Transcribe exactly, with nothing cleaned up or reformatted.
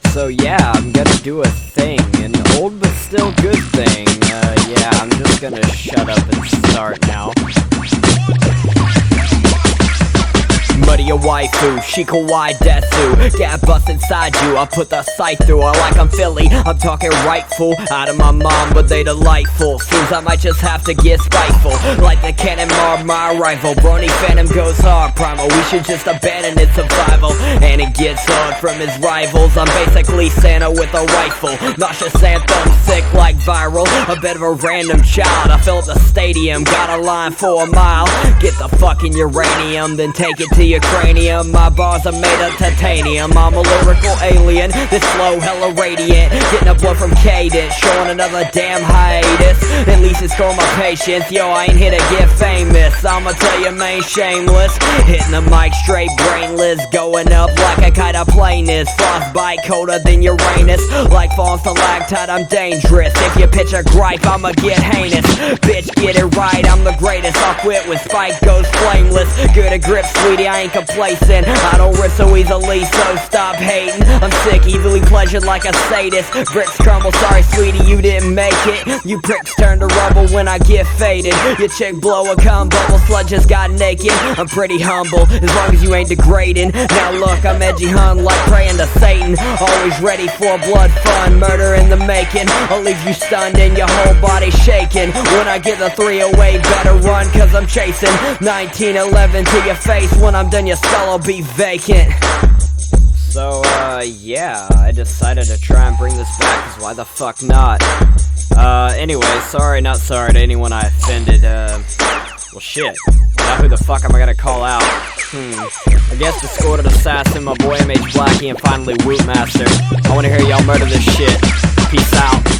so yeah, I'm gonna do a thing, an old but still good thing. Uh, yeah, I'm just gonna shut up and start now. Muddy a waifu, she kawaii desu. Get bust inside you, I put the sight through her like I'm Philly. I'm talking rightful, out of my mind, but they delightful. Seems I might just have to get spiteful, like the cannon marred my rival. Brony Phantom goes hard, primal. We should just abandon its survival. And it gets hard from his rivals. I'm basically Santa with a rifle. Nauseous anthem, sick like viral. A bit of a random child. I fill up the stadium, got a line for a mile. Get the fucking uranium, then take it to your cranium. My bars are made of titanium. I'm a lyrical alien, this flow hella radiant. Getting a blow from cadence, showing another damn hiatus. At least it's for my patience. Yo, I ain't here to get famous, I'ma tell you, man, shameless. Hitting the mic straight brainless, going up like a kite of plainness. Frostbite colder than Uranus, like falling stalactite, I'm dangerous. If you pitch a gripe, I'ma get heinous. Bitch, get it right, I'm the greatest. I'll quit when Spike goes flameless. Good at grip, sweetie, I ain't complacent. I don't risk so easily, so stop hating. I'm sick, easily pleasured like a sadist. Bricks crumble, sorry sweetie, you didn't make it. You pricks turn to rubble when I get faded. Your chick blow a cum bubble, slut just got naked. I'm pretty humble, as long as you ain't degrading. Now look, I'm edgy hun like praying to Satan. Always ready for blood fun, murder in the making. I'll leave you stunned and your whole body shaking. When I get the three away, better run, cause I'm chasing nineteen eleven to your face. When I'm done, your skull will be vacant. So, uh, yeah, I decided to try and bring this back, cause why the fuck not? Uh, anyway, sorry, not sorry to anyone I offended. Uh, well shit, now who the fuck am I gonna call out? Hmm, I guess Discorded Assassin, my boy M H Blackie, and finally Wootmaster. I wanna hear y'all murder this shit. Peace out.